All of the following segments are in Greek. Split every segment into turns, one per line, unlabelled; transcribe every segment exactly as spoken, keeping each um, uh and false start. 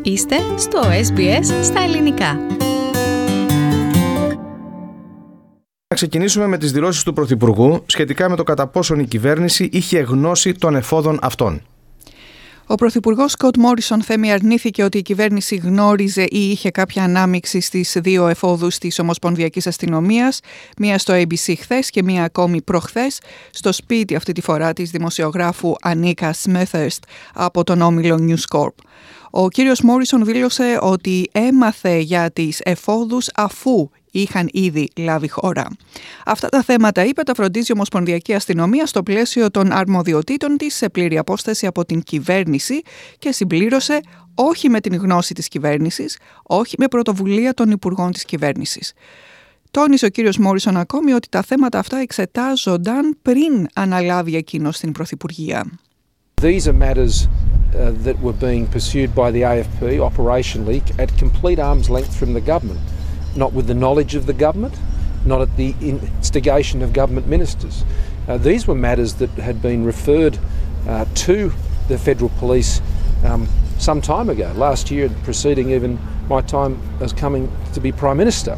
Είστε στο ες μπι ες στα ελληνικά.
Να ξεκινήσουμε με τις δηλώσεις του Πρωθυπουργού σχετικά με το κατά πόσον η κυβέρνηση είχε γνώση των εφόδων αυτών.
Ο Πρωθυπουργός Σκοτ Μόρισον, Θέμη, αρνήθηκε ότι η κυβέρνηση γνώριζε ή είχε κάποια ανάμειξη στις δύο εφόδους της Ομοσπονδιακής Αστυνομίας, μία στο έι μπι σι χθες και μία ακόμη προχθές, στο σπίτι αυτή τη φορά της δημοσιογράφου Ανίκα Σμέθερστ από τον όμιλο News Corp. Ο κύριος Μόρισον δήλωσε ότι έμαθε για τις εφόδους αφού είχαν ήδη λάβει χώρα. Αυτά τα θέματα, είπε, τα φροντίζει η Ομοσπονδιακή Αστυνομία στο πλαίσιο των αρμοδιοτήτων της σε πλήρη απόσταση από την κυβέρνηση και συμπλήρωσε όχι με την γνώση της κυβέρνησης, όχι με πρωτοβουλία των υπουργών της κυβέρνησης. Τόνισε ο κύριος Μόρισον ακόμη ότι τα θέματα αυτά εξετάζονταν πριν αναλάβει εκείνος την Πρωθυπουργία.
These are matters uh, that were being pursued by the έι εφ πι operationally at complete arm's length from the government. Not with the knowledge of the government, not at the instigation of government ministers. Uh, these were matters that had been referred uh, to the federal police um, some time ago, last year, preceding even my time as coming to be Prime Minister.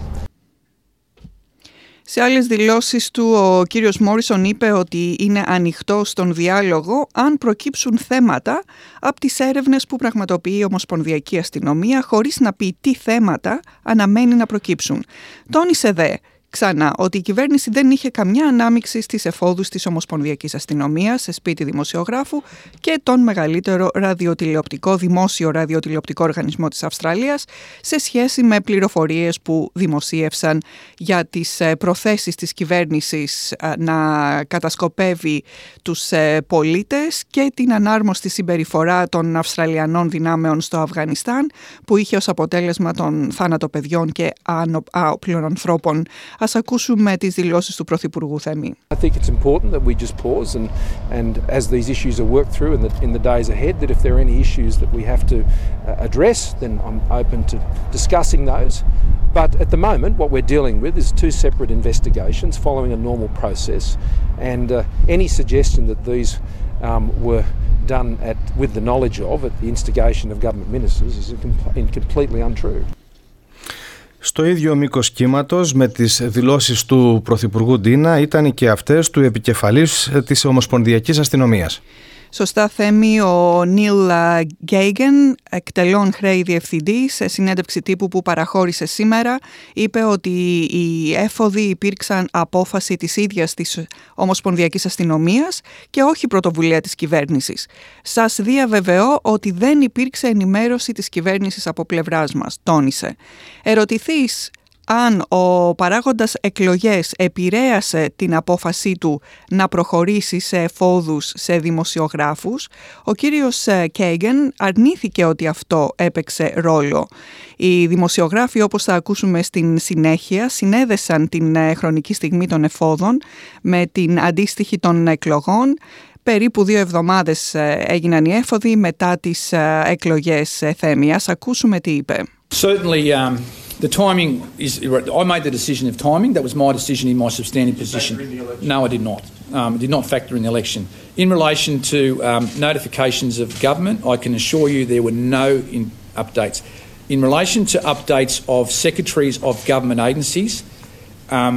Σε άλλες δηλώσεις του, ο κύριος Μόρισον είπε ότι είναι ανοιχτός στον διάλογο αν προκύψουν θέματα από τις έρευνες που πραγματοποιεί η Ομοσπονδιακή Αστυνομία, χωρίς να πει τι θέματα αναμένει να προκύψουν. Τόνισε δε ξανά ότι η κυβέρνηση δεν είχε καμιά ανάμειξη στις εφόδους της Ομοσπονδιακής Αστυνομίας σε σπίτι δημοσιογράφου και τον μεγαλύτερο ραδιοτηλεοπτικό, δημόσιο ραδιοτηλεοπτικό οργανισμό της Αυστραλίας σε σχέση με πληροφορίες που δημοσίευσαν για τις προθέσεις της κυβέρνησης να κατασκοπεύει τους πολίτες και την ανάρμοστη συμπεριφορά των Αυστραλιανών δυνάμεων στο Αφγανιστάν που είχε ως αποτέλεσμα τον θάνατο παιδιών και άοπλων ανθρώπων. Ας ακούσουμε τις δηλώσεις του Πρωθυπουργού, Θέμη.
I think it's important that we just pause and and as these issues are worked through in the in the days ahead, that if there are any issues that we have to uh, address, then I'm open to discussing those. But at the moment, what we're dealing with is two separate investigations following a normal process, and uh, any suggestion that these um, were done at with the knowledge of, at the instigation of government ministers, is in completely untrue.
Στο ίδιο μήκος κύματος με τις δηλώσεις του Πρωθυπουργού Ντίνα ήταν και αυτές του επικεφαλής της Ομοσπονδιακής Αστυνομίας.
Σωστά, Θέμη, ο Νίλ Γκέιγεν, εκτελών χρέη διευθυντής, σε συνέντευξη τύπου που παραχώρησε σήμερα, είπε ότι οι έφοδοι υπήρξαν απόφαση της ίδιας της Ομοσπονδιακής Αστυνομίας και όχι πρωτοβουλία της κυβέρνησης. Σας διαβεβαιώ ότι δεν υπήρξε ενημέρωση της κυβέρνησης από πλευράς μας, τόνισε. Ερωτηθείς αν ο παράγοντας εκλογές επηρέασε την απόφασή του να προχωρήσει σε εφόδους σε δημοσιογράφους, ο κύριος Κέιγεν αρνήθηκε ότι αυτό έπαιξε ρόλο. Οι δημοσιογράφοι, όπως θα ακούσουμε στην συνέχεια, συνέδεσαν την χρονική στιγμή των εφόδων με την αντίστοιχη των εκλογών. Περίπου δύο εβδομάδες έγιναν οι έφοδοι μετά τις εκλογές, Θέμη. Ας ακούσουμε τι είπε.
Certainly, um... The timing is. I made the decision of timing. That was my decision in my substantive position. No, I did not. Um, I did not factor in the election. In relation to um, notifications of government, I can assure you there were no in updates. In relation to updates of secretaries of government agencies, um,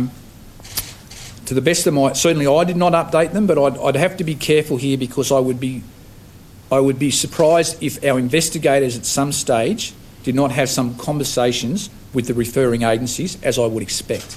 to the best of my, certainly I did not update them, but I'd, I'd have to be careful here because I would be, I would be surprised if our investigators at some stage did not have some conversations with the referring agencies, as I would expect.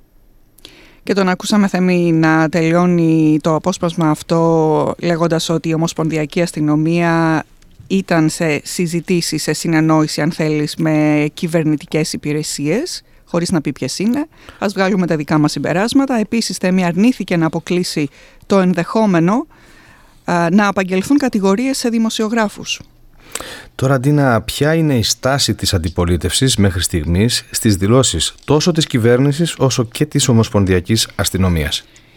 Και τον ακούσαμε, Θέμη, να τελειώνει το απόσπασμα αυτό λέγοντας ότι η Ομοσπονδιακή Αστυνομία ήταν σε συζητήσεις, σε συνεννόηση, αν θέλεις, με κυβερνητικές υπηρεσίες, χωρίς να πει ποιες είναι. Ας βγάλουμε τα δικά μας συμπεράσματα. Επίσης, Θέμη, αρνήθηκε να αποκλείσει το ενδεχόμενο α, να απαγγελθούν κατηγορίες σε δημοσιογράφους.
Τώρα, Ντίνα, ποια είναι η στάση της αντιπολίτευσης μέχρι στιγμής στις δηλώσεις τόσο της κυβέρνησης όσο και της Ομοσπονδιακής Αστυνομίας?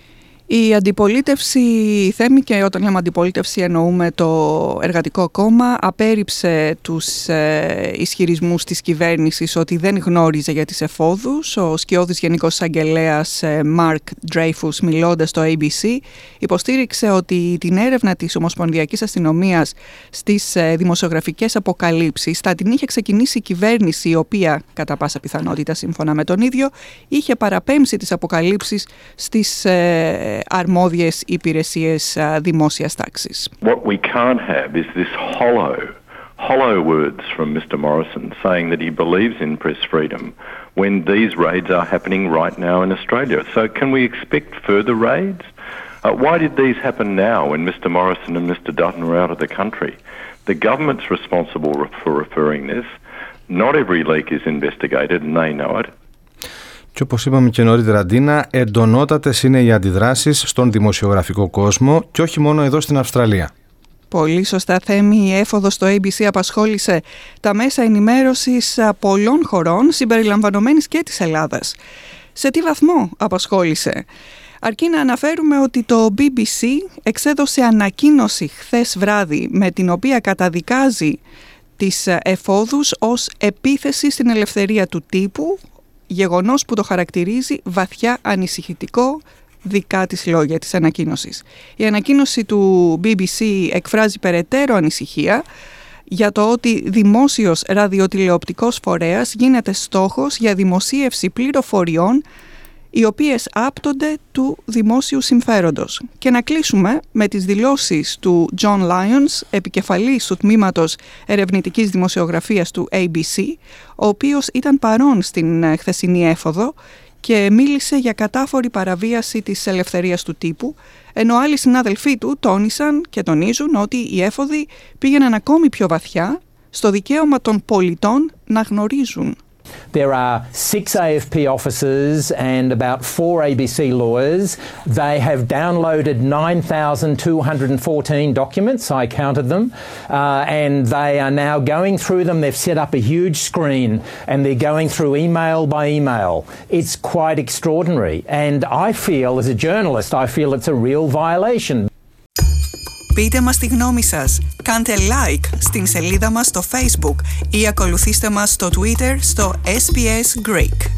Η αντιπολίτευση, Θέμη, και όταν λέμε αντιπολίτευση εννοούμε το Εργατικό Κόμμα, απέρριψε τους ε, ισχυρισμούς της κυβέρνησης ότι δεν γνώριζε για τις εφόδους. Ο σκιώδης Γενικός Εισαγγελέας ε, Mark Dreyfus, μιλώντας στο έι μπι σι, υποστήριξε ότι την έρευνα της Ομοσπονδιακής Αστυνομίας στις ε, δημοσιογραφικές αποκαλύψεις θα την είχε ξεκινήσει η κυβέρνηση, η οποία, κατά πάσα πιθανότητα σύμφωνα με τον ίδιο, είχε παραπέμψει τις αποκαλύψεις στις ε, αρμόδιες υπηρεσίες δημόσιας τάξης.
What we can't have is this hollow, hollow words from Mister Morrison saying that he believes in press freedom when these raids are happening right now in Australia. So can we expect further raids? Uh, why did these happen now when Mister Morrison and Mister Dutton are out of the country? The government's responsible for referring this. Not every leak is investigated and they know it.
Και όπως είπαμε και νωρίτερα, Ντίνα, εντονότατες είναι οι αντιδράσεις στον δημοσιογραφικό κόσμο και όχι μόνο εδώ στην Αυστραλία.
Πολύ σωστά, Θέμη. Η έφοδος στο έι μπι σι απασχόλησε τα μέσα ενημέρωσης πολλών χωρών, συμπεριλαμβανομένης και της Ελλάδας. Σε τι βαθμό απασχόλησε? Αρκεί να αναφέρουμε ότι το μπι μπι σι εξέδωσε ανακοίνωση χθες βράδυ με την οποία καταδικάζει τις εφόδους ως επίθεση στην ελευθερία του τύπου, γεγονός που το χαρακτηρίζει βαθιά ανησυχητικό, δικά της λόγια της ανακοίνωσης. Η ανακοίνωση του μπι μπι σι εκφράζει περαιτέρω ανησυχία για το ότι δημόσιος ραδιοτηλεοπτικός φορέας γίνεται στόχος για δημοσίευση πληροφοριών οι οποίες άπτονται του δημόσιου συμφέροντος. Και να κλείσουμε με τις δηλώσεις του John Lyons, επικεφαλής του τμήματος ερευνητικής δημοσιογραφίας του έι μπι σι, ο οποίος ήταν παρόν στην χθεσινή έφοδο και μίλησε για κατάφορη παραβίαση της ελευθερίας του τύπου, ενώ άλλοι συνάδελφοί του τόνισαν και τονίζουν ότι οι έφοδοι πήγαιναν ακόμη πιο βαθιά στο δικαίωμα των πολιτών να γνωρίζουν.
There are six έι εφ πι officers and about four έι μπι σι lawyers. They have downloaded nine thousand two hundred fourteen documents, I counted them, uh, and they are now going through them. They've set up a huge screen and they're going through email by email. It's quite extraordinary, and I feel, as a journalist, I feel it's a real violation.
Πείτε μας τη γνώμη σας, κάντε like στην σελίδα μας στο Facebook ή ακολουθήστε μας στο Twitter στο ες μπι ες Greek.